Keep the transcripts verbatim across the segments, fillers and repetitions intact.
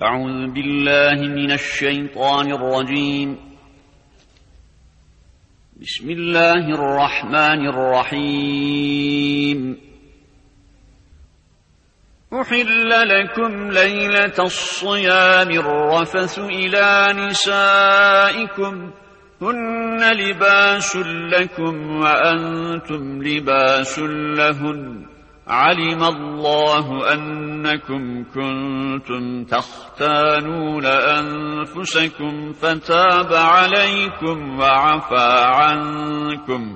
أعوذ بالله من الشيطان الرجيم بسم الله الرحمن الرحيم أحل لكم ليلة الصيام الرفث إلى نسائكم هن لباس لكم وأنتم لباس لهن علم الله أنكم كنتم تختانون أنفسكم فتاب عليكم وعفى عنكم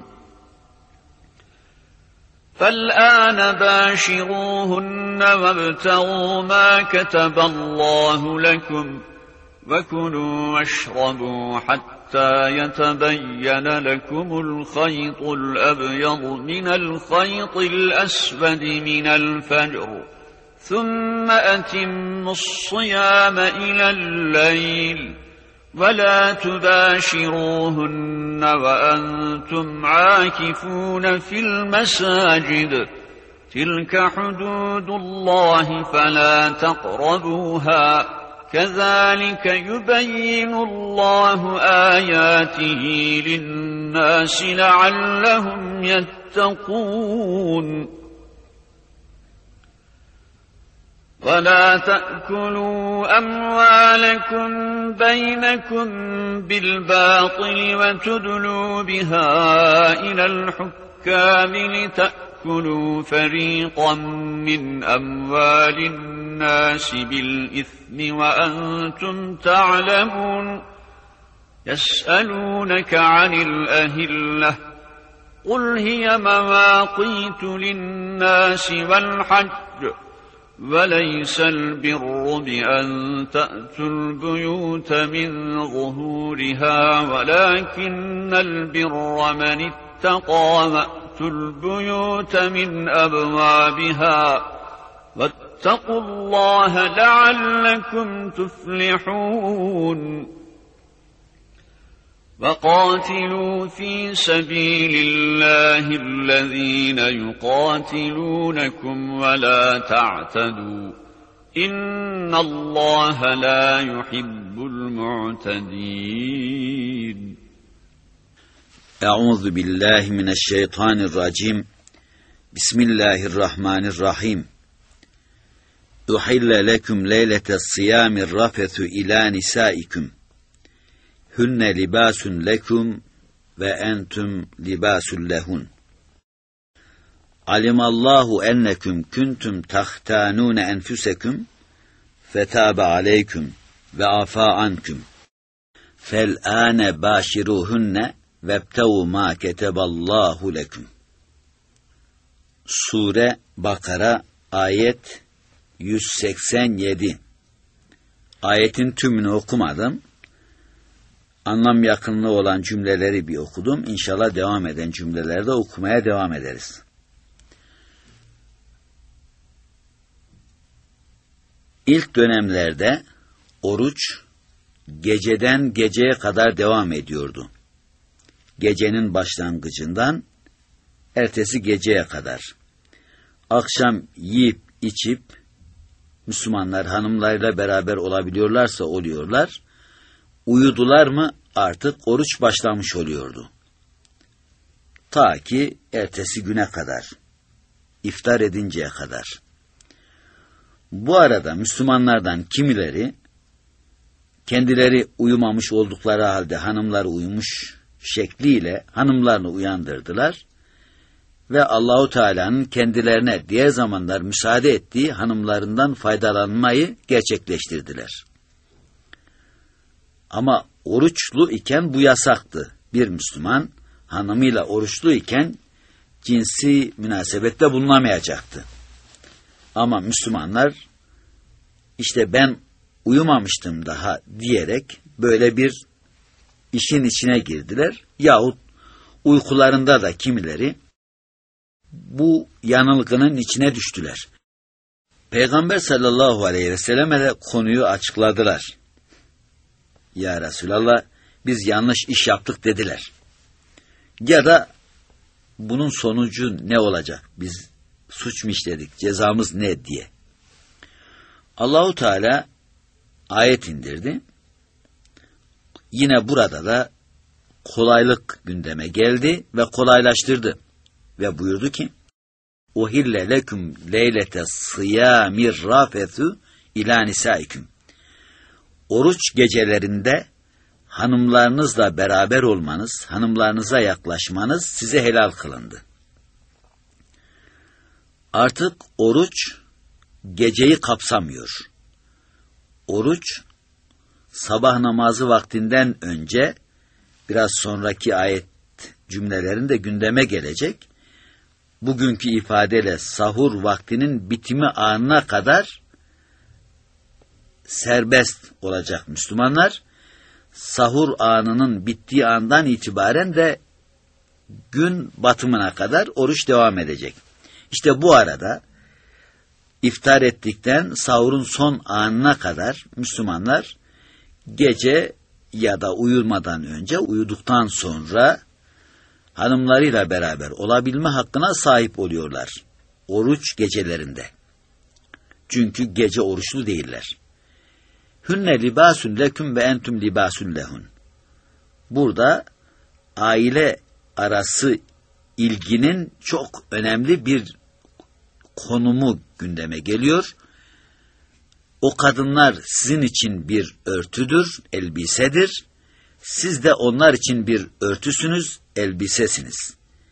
فالآن باشروهن وابتغوا ما كتب الله لكم وكلوا واشربوا حتى يتبين لكم الخيط الأبيض من الخيط الأسود من الفجر ثم أتموا الصيام إلى الليل ولا تباشروهن وأنتم عاكفون في المساجد تلك حدود الله فلا تقربوها كذلك يبين الله آياته للناس لعلهم يتقون ولا تأكلوا أموالكم بينكم بالباطل وتدلوا بها إلى الحكام لتأكلوا فريقا من أموال الناس بالإثم وأنتم تعلمون يسألونك عن الأهلة قل هي مواقيت للناس والحج وليس البر بأن تأتوا البيوت من ظهورها ولكن البر من اتقى وأتوا البيوت من أبوابها واتقوا الله لعلكم تفلحون وقاتلوا في سبيل الله الذين يقاتلونكم ولا تعتدوا إن الله لا يحب المعتدين أعوذ بالله من الشيطان الرجيم بسم الله الرحمن الرحيم أحل لكم ليلة الصيام الرفث إلى نسائكم هن لباس لكم وأنتم لباس لهن علم الله أنكم كنتم تختانون أنفسكم فتاب عليكم وعفى عنكم فالآن باشروهن وابتغوا ما كتب الله لكم. Sure Bakara ayet yüz seksen yedi. Ayetin tümünü okumadım. Anlam yakınlığı olan cümleleri bir okudum. İnşallah devam eden cümlelerde okumaya devam ederiz. İlk dönemlerde oruç geceden geceye kadar devam ediyordu. Gecenin başlangıcından ertesi geceye kadar. Akşam yiyip içip Müslümanlar hanımlarıyla beraber olabiliyorlarsa oluyorlar. Uyudular mı artık oruç başlamış oluyordu. Ta ki ertesi güne kadar, iftar edinceye kadar. Bu arada Müslümanlardan kimileri, kendileri uyumamış oldukları halde hanımları uyumuş şekliyle hanımlarını uyandırdılar ve Allahu Teala'nın kendilerine diğer zamanlar müsaade ettiği hanımlarından faydalanmayı gerçekleştirdiler. Ama oruçlu iken bu yasaktı. Bir Müslüman hanımıyla oruçlu iken cinsi münasebette bulunamayacaktı. Ama Müslümanlar işte ben uyumamıştım daha diyerek böyle bir işin içine girdiler. Yahut uykularında da kimileri bu yanılgının içine düştüler. Peygamber sallallahu aleyhi ve selleme de konuyu açıkladılar. Ya Resulallah biz yanlış iş yaptık dediler. Ya da bunun sonucu ne olacak? Biz suç mu işledik? Cezamız ne diye. Allahu Teala ayet indirdi. Yine burada da kolaylık gündeme geldi ve kolaylaştırdı. Ve buyurdu ki, Uhille leküm leylete sıyamir rafethu ila nisaiküm. Oruç gecelerinde hanımlarınızla beraber olmanız, hanımlarınıza yaklaşmanız size helal kılındı. Artık oruç geceyi kapsamıyor. Oruç sabah namazı vaktinden önce, biraz sonraki ayet cümlelerinde gündeme gelecek, bugünkü ifadeyle sahur vaktinin bitimi anına kadar serbest olacak Müslümanlar. Sahur anının bittiği andan itibaren de gün batımına kadar oruç devam edecek. İşte bu arada iftar ettikten sahurun son anına kadar Müslümanlar gece ya da uyumadan önce, uyuduktan sonra hanımlarıyla beraber olabilme hakkına sahip oluyorlar. Oruç gecelerinde. Çünkü gece oruçlu değiller. Hünne libâsün leküm ve entüm libâsün lehun. Burada aile arası ilginin çok önemli bir konumu gündeme geliyor. O kadınlar sizin için bir örtüdür, elbisedir. Siz de onlar için bir örtüsünüz, elbisesiniz.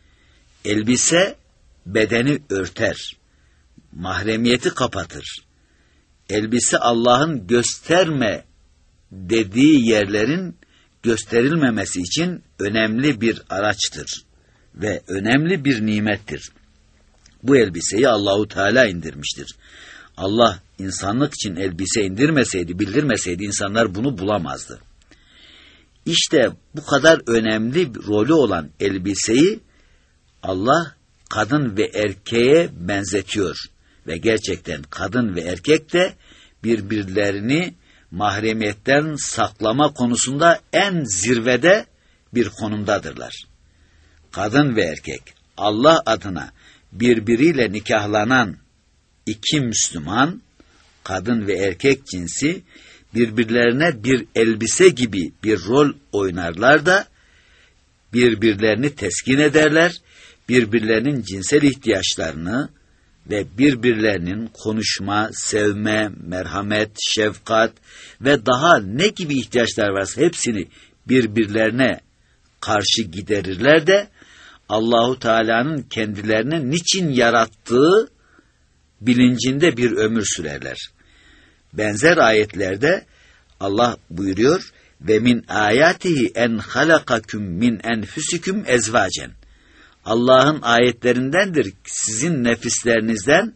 Elbise bedeni örter, mahremiyeti kapatır. Elbise Allah'ın gösterme dediği yerlerin gösterilmemesi için önemli bir araçtır ve önemli bir nimettir. Bu elbiseyi Allahu Teala indirmiştir. Allah insanlık için elbise indirmeseydi, bildirmeseydi insanlar bunu bulamazdı. İşte bu kadar önemli bir rolü olan elbiseyi Allah kadın ve erkeğe benzetiyor. Ve gerçekten kadın ve erkek de birbirlerini mahremiyetten saklama konusunda en zirvede bir konumdadırlar. Kadın ve erkek Allah adına birbiriyle nikahlanan iki Müslüman, kadın ve erkek cinsi birbirlerine bir elbise gibi bir rol oynarlar da birbirlerini teskin ederler, birbirlerinin cinsel ihtiyaçlarını ve birbirlerinin konuşma, sevme, merhamet, şefkat ve daha ne gibi ihtiyaçlar varsa hepsini birbirlerine karşı giderirler de Allahu Teala'nın kendilerini niçin yarattığı bilincinde bir ömür sürerler. Benzer ayetlerde Allah buyuruyor ve min ayatihi en halakakum min enfusikum ezvacen. Allah'ın ayetlerindendir sizin nefislerinizden,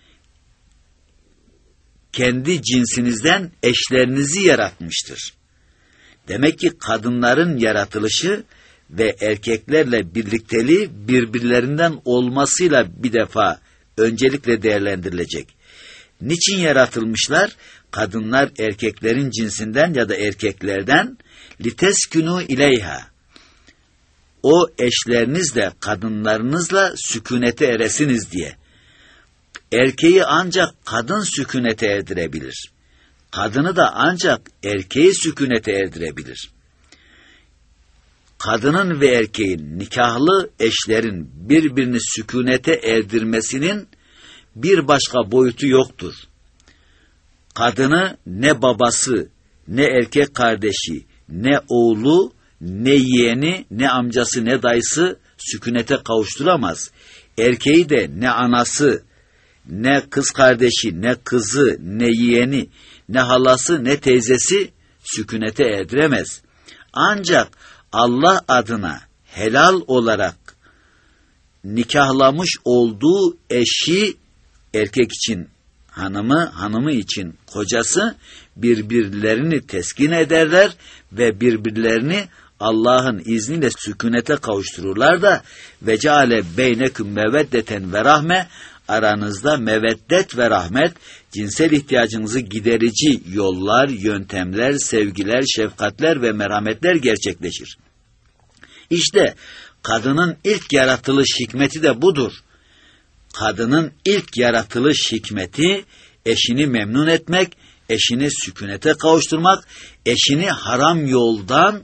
kendi cinsinizden eşlerinizi yaratmıştır. Demek ki kadınların yaratılışı ve erkeklerle birlikteliği birbirlerinden olmasıyla bir defa öncelikle değerlendirilecek. Niçin yaratılmışlar? Kadınlar erkeklerin cinsinden ya da erkeklerden liteskünü ileyha. O eşlerinizle, kadınlarınızla sükunete eresiniz diye. Erkeği ancak kadın sükunete erdirebilir. Kadını da ancak erkeği sükunete erdirebilir. Kadının ve erkeğin, nikahlı eşlerin birbirini sükunete erdirmesinin bir başka boyutu yoktur. Kadını ne babası, ne erkek kardeşi, ne oğlu, ne yeğeni, ne amcası, ne dayısı sükunete kavuşturamaz. Erkeği de ne anası, ne kız kardeşi, ne kızı, ne yeğeni, ne halası, ne teyzesi sükunete erdiremez. Ancak Allah adına helal olarak nikahlamış olduğu eşi, erkek için hanımı, hanımı için kocası birbirlerini teskin ederler ve birbirlerini Allah'ın izniyle sükunete kavuştururlar da ve ceale beyneküm meveddeten ve rahme, aranızda meveddet ve rahmet, cinsel ihtiyacınızı giderici yollar, yöntemler, sevgiler, şefkatler ve merhametler gerçekleşir. İşte kadının ilk yaratılış hikmeti de budur. Kadının ilk yaratılış hikmeti eşini memnun etmek, eşini sükunete kavuşturmak, eşini haram yoldan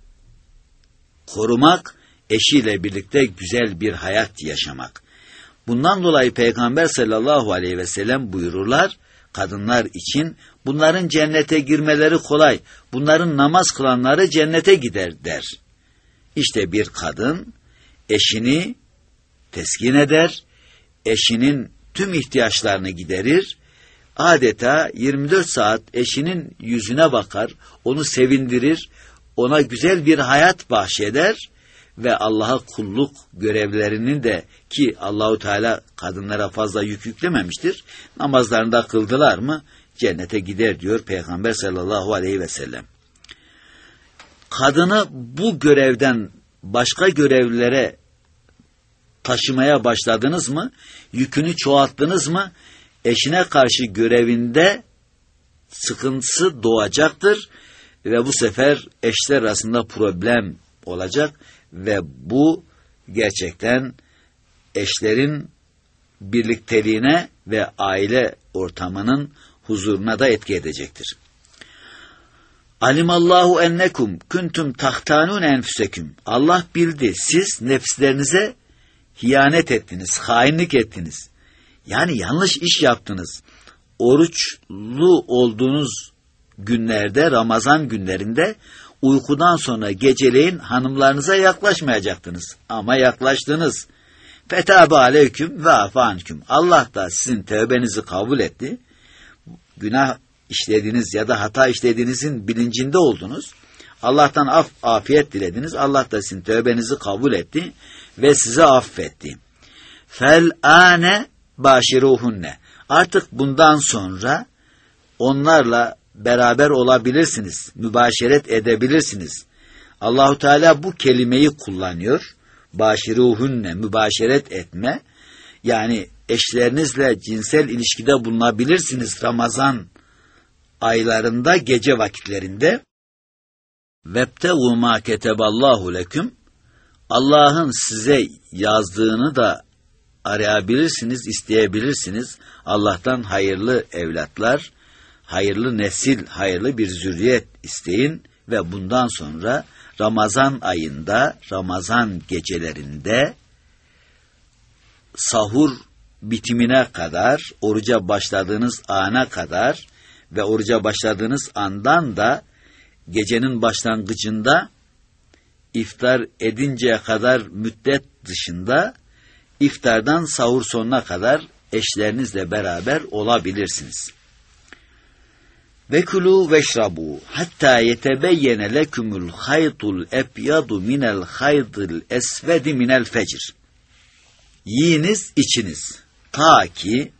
korumak, eşiyle birlikte güzel bir hayat yaşamak. Bundan dolayı Peygamber sallallahu aleyhi ve sellem buyururlar, kadınlar için bunların cennete girmeleri kolay, bunların namaz kılanları cennete gider der. İşte bir kadın eşini teskin eder, eşinin tüm ihtiyaçlarını giderir, adeta yirmi dört saat eşinin yüzüne bakar, onu sevindirir, ona güzel bir hayat bahşeder ve Allah'a kulluk görevlerinin de, ki Allahu Teala kadınlara fazla yük yüklememiştir, namazlarında kıldılar mı cennete gider diyor Peygamber sallallahu aleyhi ve sellem. Kadını bu görevden başka görevlere taşımaya başladınız mı, yükünü çoğalttınız mı, eşine karşı görevinde sıkıntısı doğacaktır ve bu sefer eşler arasında problem olacak ve bu gerçekten eşlerin birlikteliğine ve aile ortamının huzuruna da etki edecektir. Alimallahu ennekum kuntum tahtanun enfusekum. Allah bildi, siz nefslerinize hiyanet ettiniz, hainlik ettiniz. Yani yanlış iş yaptınız. Oruçlu olduğunuz günlerde, Ramazan günlerinde uykudan sonra geceleyin hanımlarınıza yaklaşmayacaktınız. Ama yaklaştınız. Fetâbe aleyküm ve afânküm. Allah da sizin tövbenizi kabul etti. Günah işlediğiniz ya da hata işlediğinizin bilincinde oldunuz. Allah'tan af, afiyet dilediniz. Allah da sizin tövbenizi kabul etti ve size affetti. Fel âne bâşiruhunne. Artık bundan sonra onlarla beraber olabilirsiniz, mübaşeret edebilirsiniz. Allahu Teala bu kelimeyi kullanıyor. Bâşiruhunne, mübaşeret etme. Yani eşlerinizle cinsel ilişkide bulunabilirsiniz Ramazan aylarında, gece vakitlerinde. Vebtegu mâ keteballahu leküm. Allah'ın size yazdığını da arayabilirsiniz, isteyebilirsiniz. Allah'tan hayırlı evlatlar, hayırlı nesil, hayırlı bir zürriyet isteyin ve bundan sonra Ramazan ayında, Ramazan gecelerinde sahur bitimine kadar, oruca başladığınız ana kadar ve oruca başladığınız andan da gecenin başlangıcında iftar edinceye kadar müddet dışında iftardan sahur sonuna kadar eşlerinizle beraber olabilirsiniz. Ve kulu veşrabu hatta yetebeyyene lekumul haytul ebyadu minel haydil esvedi minel fecr. Yiyiniz, içiniz. Ta ki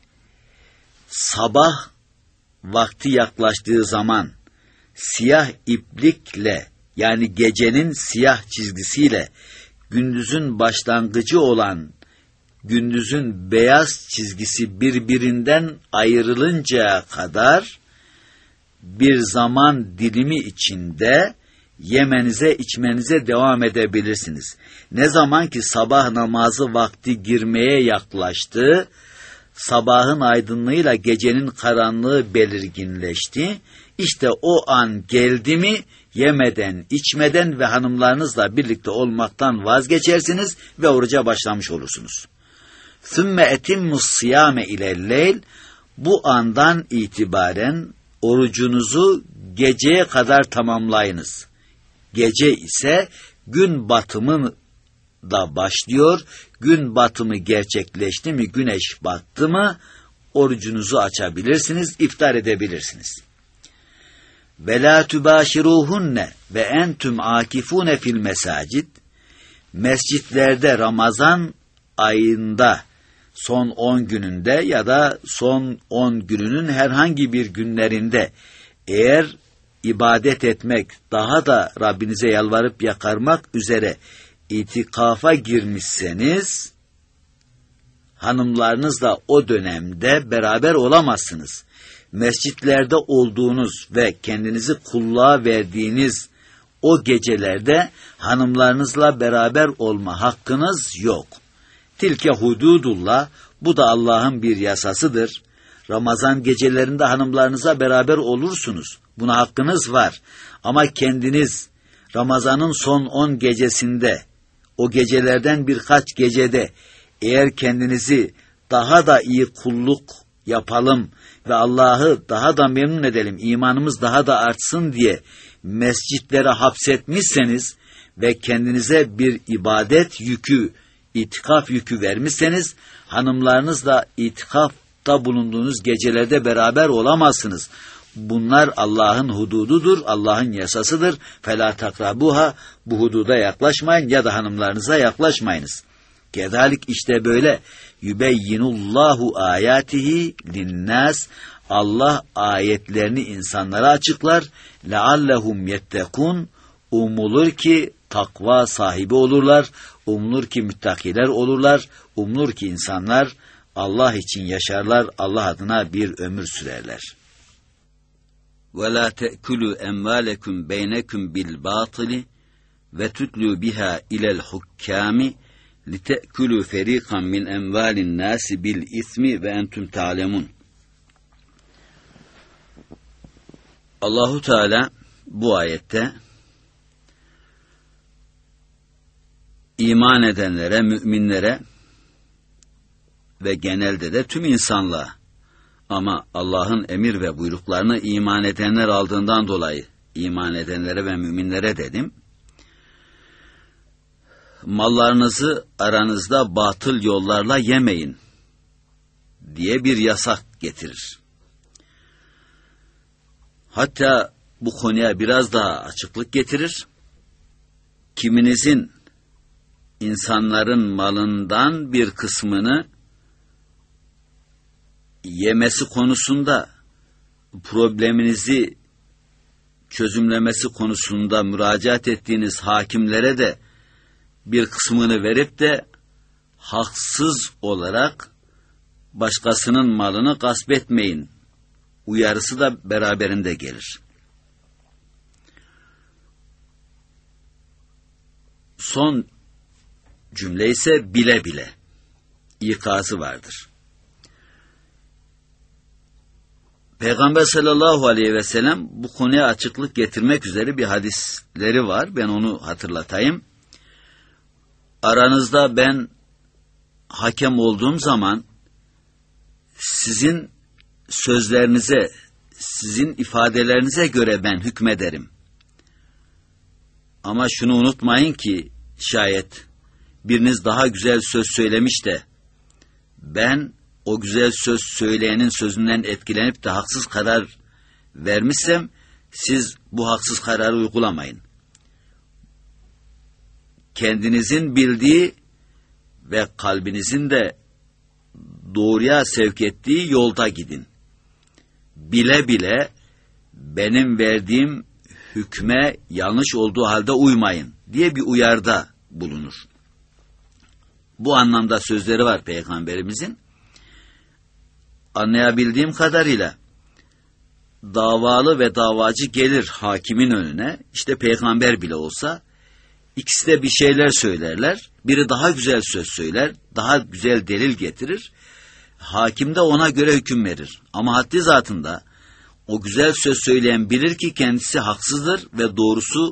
sabah vakti yaklaştığı zaman siyah iplikle, yani gecenin siyah çizgisiyle gündüzün başlangıcı olan gündüzün beyaz çizgisi birbirinden ayrılıncaya kadar bir zaman dilimi içinde yemenize, içmenize devam edebilirsiniz. Ne zaman ki sabah namazı vakti girmeye yaklaştı, sabahın aydınlığıyla gecenin karanlığı belirginleşti, İşte o an geldi mi, yemeden, içmeden ve hanımlarınızla birlikte olmaktan vazgeçersiniz ve oruca başlamış olursunuz. ثُمَّ اَتِمُّ الصِّيَامَ اِلَى اللَّيْلِ. Bu andan itibaren orucunuzu geceye kadar tamamlayınız. Gece ise gün batımı da başlıyor. Gün batımı gerçekleşti mi, güneş battı mı orucunuzu açabilirsiniz, iftar edebilirsiniz. Ve la tubâşirûhunne ve entüm âkifûne fil mesacid. Mescitlerde Ramazan ayında son on gününde ya da son on gününün herhangi bir günlerinde eğer ibadet etmek, daha da Rabbinize yalvarıp yakarmak üzere itikafa girmişseniz, hanımlarınızla o dönemde beraber olamazsınız. Mescitlerde olduğunuz ve kendinizi kulluğa verdiğiniz o gecelerde hanımlarınızla beraber olma hakkınız yok. Tilke hududullah, bu da Allah'ın bir yasasıdır. Ramazan gecelerinde hanımlarınıza beraber olursunuz. Buna hakkınız var. Ama kendiniz Ramazan'ın son on gecesinde, o gecelerden birkaç gecede eğer kendinizi daha da iyi kulluk yapalım ve Allah'ı daha da memnun edelim, imanımız daha da artsın diye mescitlere hapsetmişseniz ve kendinize bir ibadet yükü, itikaf yükü vermişseniz, hanımlarınızla itikafta bulunduğunuz gecelerde beraber olamazsınız. Bunlar Allah'ın hudududur, Allah'ın yasasıdır. فَلَا تَقْرَبُوهَا, bu hududa yaklaşmayın ya da hanımlarınıza yaklaşmayınız. Kedalik işte böyle. Yübeyyinullahu ayatihi linnas, Allah ayetlerini insanlara açıklar. Leallehum yettekun, umulur ki takva sahibi olurlar, umulur ki müttakiler olurlar, umulur ki insanlar Allah için yaşarlar, Allah adına bir ömür sürerler. وَلَا تَأْكُلُوا اَمْوَالَكُمْ بَيْنَكُمْ بِالْبَاطِلِ وَتُتْلُوا بِهَا إِلَى الْحُكَّامِ لِتَأْكُلُوا فَرِيقًا مِنْ اَمْوَالِ النَّاسِ بِالْاِثْمِ وَاَنْتُمْ تَعْلَمُونَ. Allahu Teala bu ayette iman edenlere, müminlere ve genelde de tüm insanlığa, ama Allah'ın emir ve buyruklarını iman edenler aldığından dolayı iman edenlere ve müminlere dedim. Mallarınızı aranızda batıl yollarla yemeyin diye bir yasak getirir. Hatta bu konuya biraz daha açıklık getirir. Kiminizin insanların malından bir kısmını yemesi konusunda, probleminizi çözümlemesi konusunda müracaat ettiğiniz hakimlere de bir kısmını verip de haksız olarak başkasının malını gasp etmeyin uyarısı da beraberinde gelir. Son cümle ise bile bile ikazı vardır. Peygamber sallallahu aleyhi ve sellem bu konuya açıklık getirmek üzere bir hadisleri var. Ben onu hatırlatayım. Aranızda ben hakem olduğum zaman sizin sözlerinize, sizin ifadelerinize göre ben hükmederim. Ama şunu unutmayın ki şayet biriniz daha güzel söz söylemiş de ben o güzel söz söyleyenin sözünden etkilenip de haksız karar vermişsem, siz bu haksız kararı uygulamayın. Kendinizin bildiği ve kalbinizin de doğruya sevk ettiği yolda gidin. Bile bile benim verdiğim hükme yanlış olduğu halde uymayın diye bir uyarda bulunur. Bu anlamda sözleri var Peygamberimizin. Anlayabildiğim kadarıyla davalı ve davacı gelir hakimin önüne, işte peygamber bile olsa ikisi de bir şeyler söylerler. Biri daha güzel söz söyler, daha güzel delil getirir. Hakim de ona göre hüküm verir. Ama haddi zatında o güzel söz söyleyen bilir ki kendisi haksızdır ve doğrusu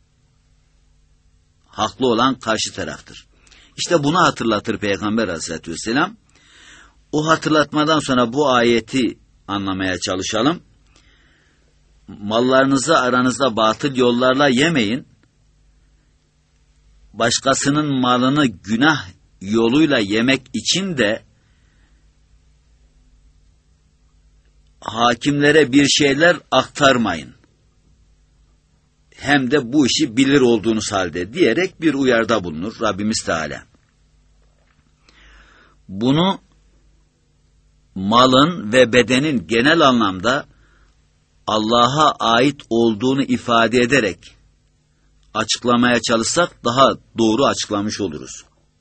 haklı olan karşı taraftır. İşte bunu hatırlatır Peygamber Aleyhisselatü Vesselam. O hatırlatmadan sonra bu ayeti anlamaya çalışalım. Mallarınızı aranızda batıl yollarla yemeyin. Başkasının malını günah yoluyla yemek için de hakimlere bir şeyler aktarmayın. Hem de bu işi bilir olduğunuz halde diyerek bir uyarda bulunur Rabbimiz Teala. Bunu malın ve bedenin genel anlamda Allah'a ait olduğunu ifade ederek açıklamaya çalışsak daha doğru açıklamış oluruz.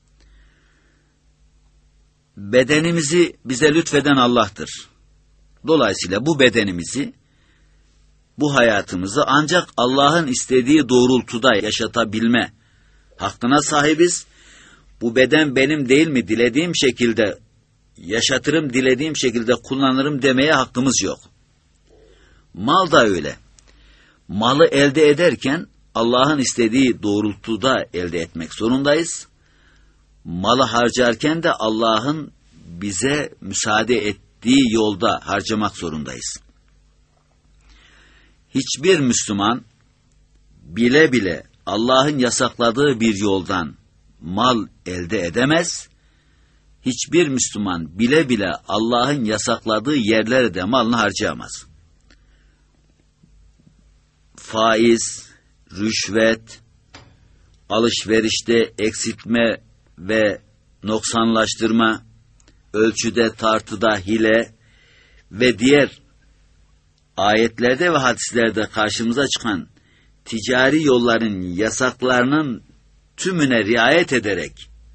Bedenimizi bize lütfeden Allah'tır. Dolayısıyla bu bedenimizi, bu hayatımızı ancak Allah'ın istediği doğrultuda yaşatabilme hakkına sahibiz. Bu beden benim değil mi? Dilediğim şekilde yaşatırım, dilediğim şekilde kullanırım demeye hakkımız yok. Mal da öyle. Malı elde ederken Allah'ın istediği doğrultuda elde etmek zorundayız. Malı harcarken de Allah'ın bize müsaade ettiği yolda harcamak zorundayız. Hiçbir Müslüman bile bile Allah'ın yasakladığı bir yoldan mal elde edemez. Hiçbir Müslüman bile bile Allah'ın yasakladığı yerlerde malını harcayamaz. Faiz, rüşvet, alışverişte eksiltme ve noksanlaştırma, ölçüde tartıda hile ve diğer ayetlerde ve hadislerde karşımıza çıkan ticari yolların yasaklarının tümüne riayet ederek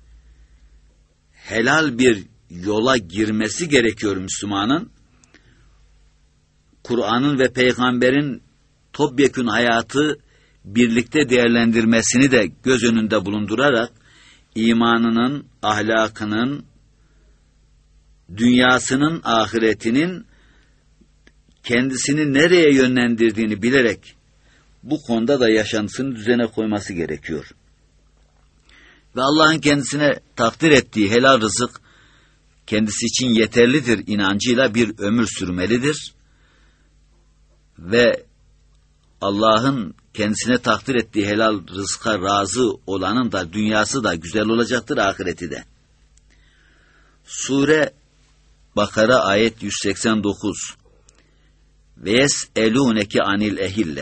helal bir yola girmesi gerekiyor Müslümanın. Kur'an'ın ve Peygamber'in topyekün hayatı birlikte değerlendirmesini de göz önünde bulundurarak imanının, ahlakının, dünyasının, ahiretinin kendisini nereye yönlendirdiğini bilerek bu konuda da yaşantısını düzene koyması gerekiyor. Ve Allah'ın kendisine takdir ettiği helal rızık kendisi için yeterlidir inancıyla bir ömür sürmelidir. Ve Allah'ın kendisine takdir ettiği helal rızka razı olanın da dünyası da güzel olacaktır, ahireti de. Sure Bakara ayet yüz seksen dokuz. Ve yes'elûneke anil ehille.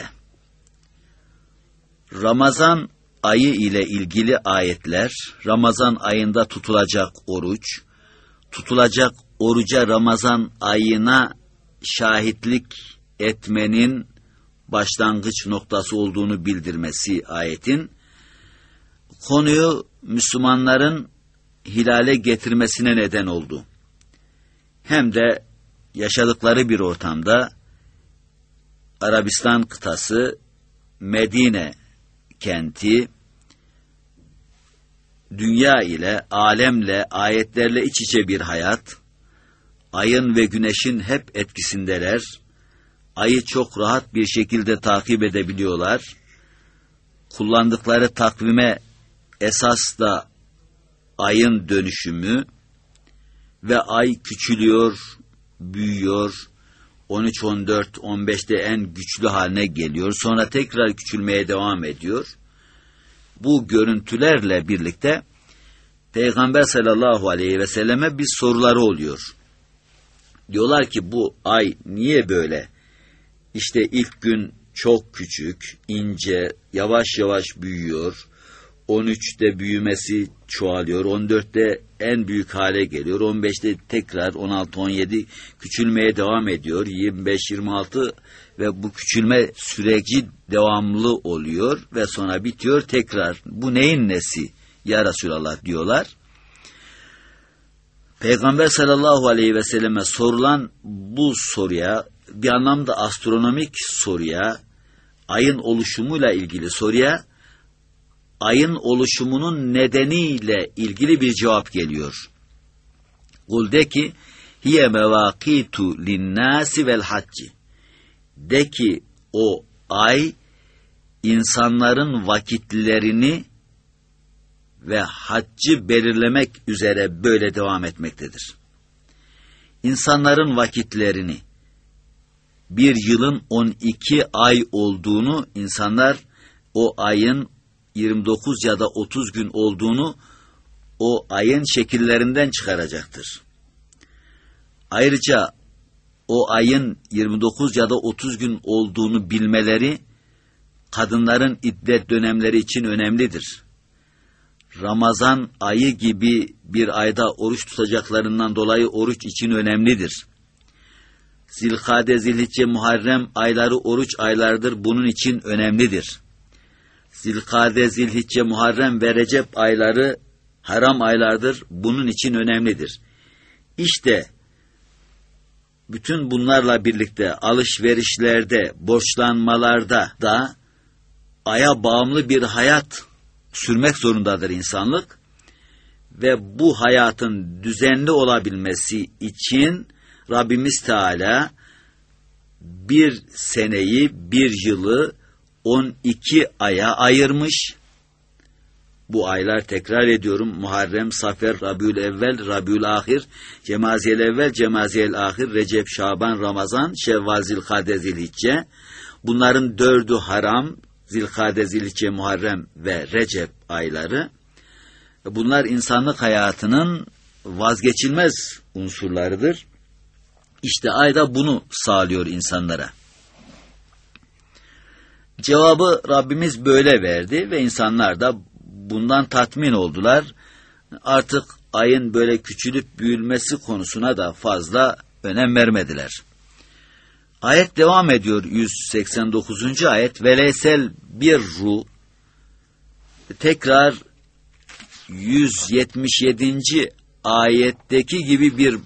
Ramazan ayı ile ilgili ayetler, Ramazan ayında tutulacak oruç, tutulacak oruca Ramazan ayına şahitlik etmenin başlangıç noktası olduğunu bildirmesi ayetin, konuyu Müslümanların hilale getirmesine neden oldu. Hem de yaşadıkları bir ortamda Arabistan kıtası, Medine kenti, dünya ile, alemle, ayetlerle iç içe bir hayat, ayın ve güneşin hep etkisindeler, ayı çok rahat bir şekilde takip edebiliyorlar, kullandıkları takvime esas da ayın dönüşümü ve ay küçülüyor, büyüyor, on üç, on dört, on beşte en güçlü haline geliyor. Sonra tekrar küçülmeye devam ediyor. Bu görüntülerle birlikte Peygamber sallallahu aleyhi ve selleme bir soruları oluyor. Diyorlar ki bu ay niye böyle? İşte ilk gün çok küçük, ince, yavaş yavaş büyüyor. on üçte büyümesi çoğalıyor. on dörtte en büyük hale geliyor. on beşte tekrar on altı, on yedi küçülmeye devam ediyor. yirmi beş, yirmi altı ve bu küçülme süreci devamlı oluyor ve sonra bitiyor tekrar. Bu neyin nesi ya Resulallah diyorlar. Peygamber sallallahu aleyhi ve selleme sorulan bu soruya, bir anlamda astronomik soruya, ayın oluşumuyla ilgili soruya, ayın oluşumunun nedeniyle ilgili bir cevap geliyor. Kul de ki, hiye mevakitu linnâsi vel hacci. De ki, o ay, insanların vakitlerini ve haccı belirlemek üzere böyle devam etmektedir. İnsanların vakitlerini, bir yılın on iki ay olduğunu, insanlar o ayın yirmi dokuz ya da otuz gün olduğunu o ayın şekillerinden çıkaracaktır. Ayrıca o ayın yirmi dokuz ya da otuz gün olduğunu bilmeleri kadınların iddet dönemleri için önemlidir. Ramazan ayı gibi bir ayda oruç tutacaklarından dolayı oruç için önemlidir. Zilkade, Zilhicce, Muharrem ayları oruç aylardır, bunun için önemlidir. Zilkade, Zilhicce, Muharrem ve Recep ayları haram aylardır, bunun için önemlidir. İşte bütün bunlarla birlikte alışverişlerde, borçlanmalarda da aya bağımlı bir hayat sürmek zorundadır insanlık ve bu hayatın düzenli olabilmesi için Rabbimiz Teala bir seneyi, bir yılı on iki aya ayırmış. Bu aylar, tekrar ediyorum, Muharrem, Safer, Rabiül Evvel, Rabiül Ahir, Cemaziyel Evvel, Cemaziyel Ahir, Recep, Şaban, Ramazan, Şevval, Zilkade, Zilhicce. Bunların dördü haram, Zilkade, Zilhicce, Muharrem ve Recep ayları. Bunlar insanlık hayatının vazgeçilmez unsurlarıdır. İşte ay da bunu sağlıyor insanlara. Cevabı Rabbimiz böyle verdi ve insanlar da bundan tatmin oldular. Artık ayın böyle küçülüp büyülmesi konusuna da fazla önem vermediler. Ayet devam ediyor, yüz seksen dokuzuncu ayet. Veleysel birru, tekrar yüz yetmiş yedinci ayetteki gibi bir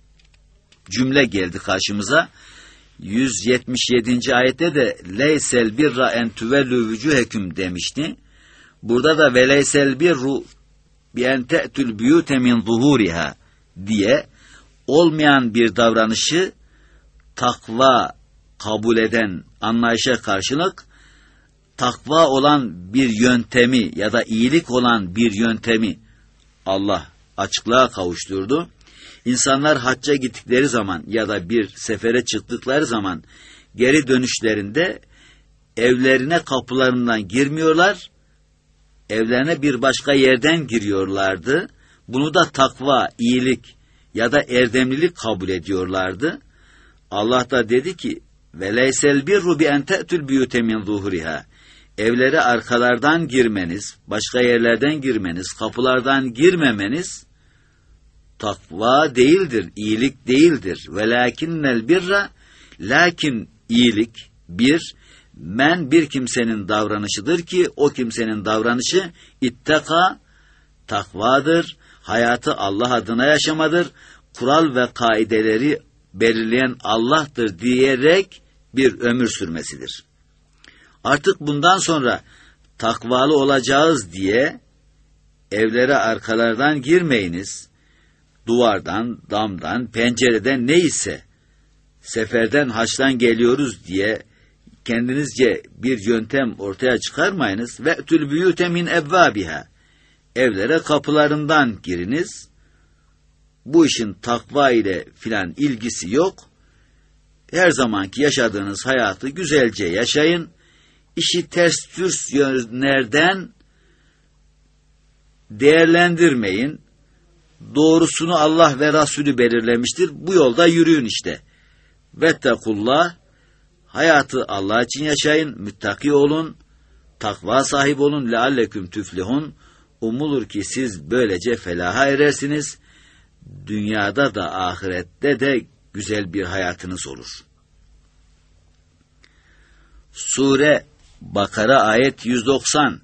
cümle geldi karşımıza. yüz yetmiş yedinci ayette de leysel birra en tüvellü vücuheküm demişti. Burada da veleysel birru bi en te'tül büyüte min zuhuriha diye olmayan bir davranışı takva kabul eden anlayışa karşılık takva olan bir yöntemi ya da iyilik olan bir yöntemi Allah açıklığa kavuşturdu. İnsanlar hacca gittikleri zaman ya da bir sefere çıktıkları zaman geri dönüşlerinde evlerine kapılarından girmiyorlar, evlerine bir başka yerden giriyorlardı. Bunu da takva, iyilik ya da erdemlilik kabul ediyorlardı. Allah da dedi ki veleysel birru bi en te'tül büyüte min zuhuriha. Evlere arkalardan girmeniz, başka yerlerden girmeniz, kapılardan girmemeniz takva değildir, iyilik değildir. Velakinnel birra, lakin iyilik bir, men bir kimsenin davranışıdır ki o kimsenin davranışı ittaka, takvadır, hayatı Allah adına yaşamadır, kural ve kaideleri belirleyen Allah'tır diyerek bir ömür sürmesidir. Artık bundan sonra takvalı olacağız diye evlere arkalardan girmeyiniz, duvardan, damdan, pencereden neyse, seferden, haçtan geliyoruz diye kendinizce bir yöntem ortaya çıkarmayınız. Ve tül büyüte min evvabiha. Evlere kapılarından giriniz. Bu işin takva ile filan ilgisi yok. Her zamanki yaşadığınız hayatı güzelce yaşayın. İşi ters düz yönlerden değerlendirmeyin. Doğrusunu Allah ve Resulü belirlemiştir. Bu yolda yürüyün işte. Vettekullah, hayatı Allah için yaşayın, müttaki olun, takva sahibi olun, lealleküm tüflihun. Umulur ki siz böylece felaha erersiniz. Dünyada da ahirette de güzel bir hayatınız olur. Sure Bakara ayet yüz doksan.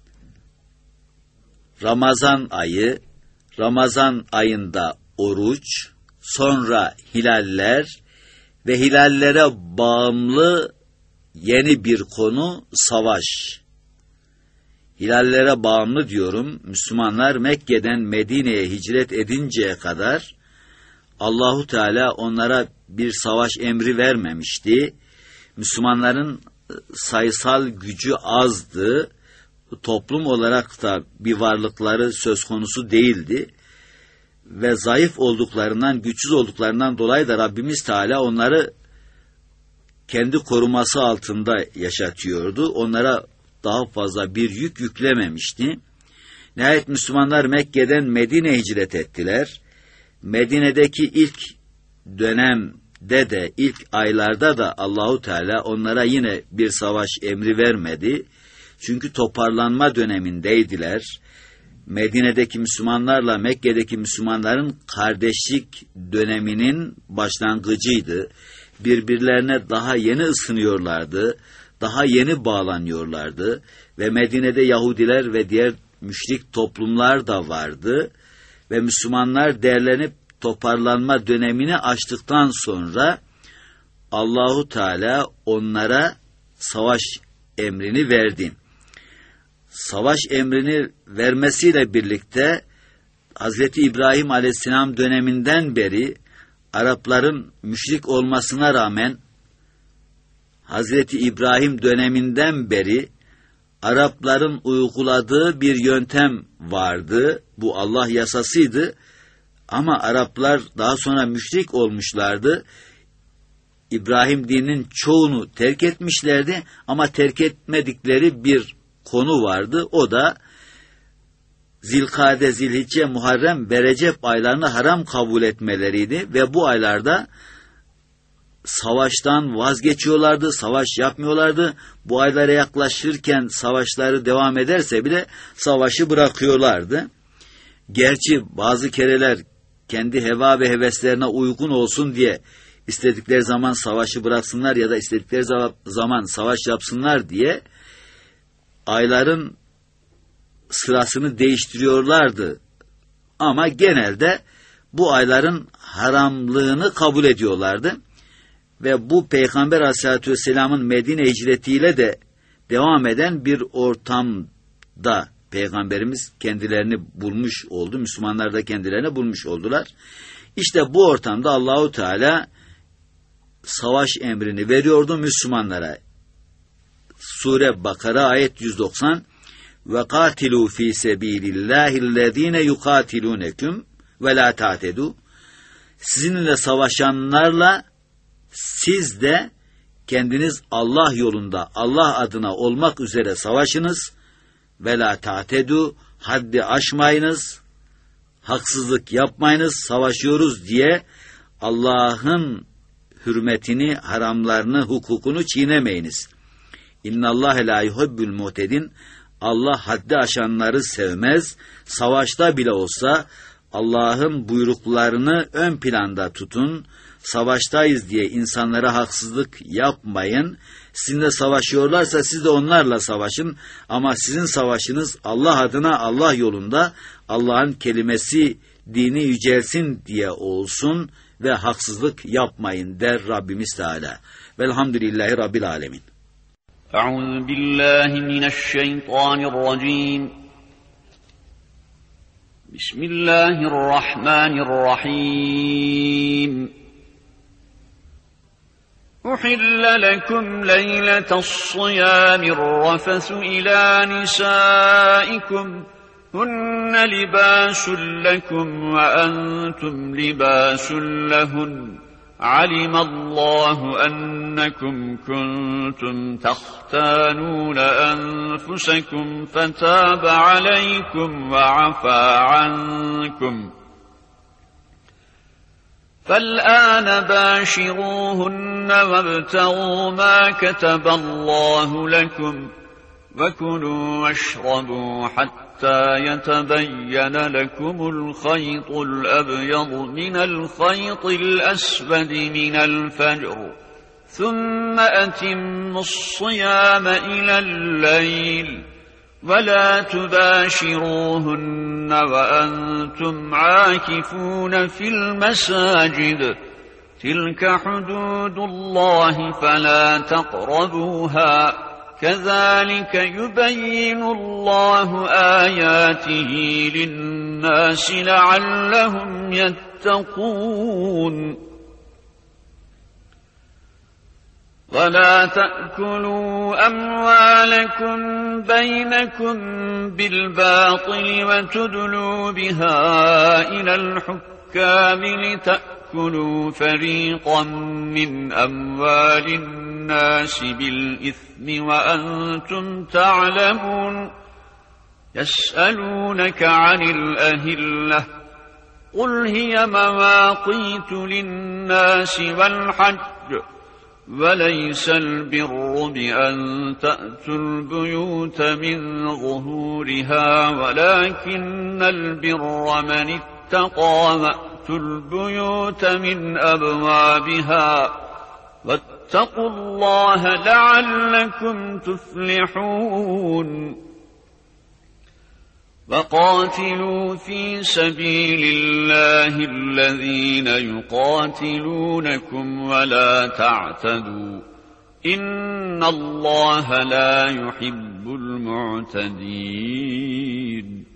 Ramazan ayı, Ramazan ayında oruç, sonra hilaller ve hilallere bağımlı yeni bir konu savaş. Hilallere bağımlı diyorum, Müslümanlar Mekke'den Medine'ye hicret edinceye kadar Allahu Teala onlara bir savaş emri vermemişti. Müslümanların sayısal gücü azdı, toplum olarak da bir varlıkları söz konusu değildi ve zayıf olduklarından, güçsüz olduklarından dolayı da Rabbimiz Teala onları kendi koruması altında yaşatıyordu. Onlara daha fazla bir yük yüklememişti. Nihayet Müslümanlar Mekke'den Medine'ye hicret ettiler. Medine'deki ilk dönemde de, ilk aylarda da Allahu Teala onlara yine bir savaş emri vermedi. Çünkü toparlanma dönemindeydiler. Medine'deki Müslümanlarla Mekke'deki Müslümanların kardeşlik döneminin başlangıcıydı. Birbirlerine daha yeni ısınıyorlardı, daha yeni bağlanıyorlardı ve Medine'de Yahudiler ve diğer müşrik toplumlar da vardı ve Müslümanlar derlenip toparlanma dönemini açtıktan sonra Allahu Teala onlara savaş emrini verdi. Savaş emrini vermesiyle birlikte Hazreti İbrahim Aleyhisselam döneminden beri Arapların müşrik olmasına rağmen Hazreti İbrahim döneminden beri Arapların uyguladığı bir yöntem vardı. Bu Allah yasasıydı. Ama Araplar daha sonra müşrik olmuşlardı. İbrahim dininin çoğunu terk etmişlerdi ama terk etmedikleri bir konu vardı. O da Zilkade, Zilhicce, Muharrem ve Recep aylarını haram kabul etmeleriydi ve bu aylarda savaştan vazgeçiyorlardı, savaş yapmıyorlardı. Bu aylara yaklaşırken savaşları devam ederse bile savaşı bırakıyorlardı. Gerçi bazı kereler kendi heva ve heveslerine uygun olsun diye istedikleri zaman savaşı bıraksınlar ya da istedikleri zaman savaş yapsınlar diye ayların sırasını değiştiriyorlardı. Ama genelde bu ayların haramlığını kabul ediyorlardı. Ve bu Peygamber Aleyhisselatü Vesselam'ın Medine hicretiyle de devam eden bir ortamda Peygamberimiz kendilerini bulmuş oldu. Müslümanlar da kendilerini bulmuş oldular. İşte bu ortamda Allahu Teala savaş emrini veriyordu Müslümanlara. Sure Bakara ayet yüz doksan ve katilu fi sebilillahillezine yukatilunekum ve la ta'tedu. Sizinle savaşanlarla siz de kendiniz Allah yolunda, Allah adına olmak üzere savaşınız ve la ta'tedu, haddi aşmayınız, haksızlık yapmayınız, savaşıyoruz diye Allah'ın hürmetini, haramlarını, hukukunu çiğnemeyiniz. İnnallâhe lâ yuhibbül mu'tedin. Allah haddi aşanları sevmez. Savaşta bile olsa Allah'ın buyruklarını ön planda tutun. Savaştayız diye insanlara haksızlık yapmayın. Sizinle savaşıyorlarsa siz de onlarla savaşın. Ama sizin savaşınız Allah adına, Allah yolunda, Allah'ın kelimesi, dini yücelsin diye olsun ve haksızlık yapmayın der Rabbimiz Teala. Velhamdülillahi Rabbil Alemin. Euzu billahi mineşşeytanirracim. Bismillahirrahmanirrahim. أحل لكم ليلة الصيام الرفث إلى نسائكم هن لباس لكم وأنتم لباس لهن علم الله أنكم كنتم تختانون أنفسكم فتاب عليكم وعفى عنكم فالآن باشروهن وابتغوا ما كتب الله لكم وكلوا واشربوا حتى يتبين لكم الخيط الأبيض من الخيط الأسود من الفجر ثم أتموا الصيام إلى الليل ولا تباشروهن وأنتم عاكفون في المساجد تلك حدود الله فلا تقربوها كذلك يبين الله آياته للناس لعلهم يتقون ولا تأكلوا أموالكم بينكم بالباطل وتدلوا بها إلى الحكام لتأكلوا فريقا من أموال الناس بالإثم وأنتم تعلمون يسألونك عن الأهلة قل هي مواقيت للناس والحج وليس البر بأن تأتوا البيوت من ظهورها ولكن البر من اتقى وأتوا البيوت من أبوابها واتقوا الله لعلكم تفلحون وقاتلوا في سبيل الله الذين يقاتلونكم ولا تعتدوا إن الله لا يحب المعتدين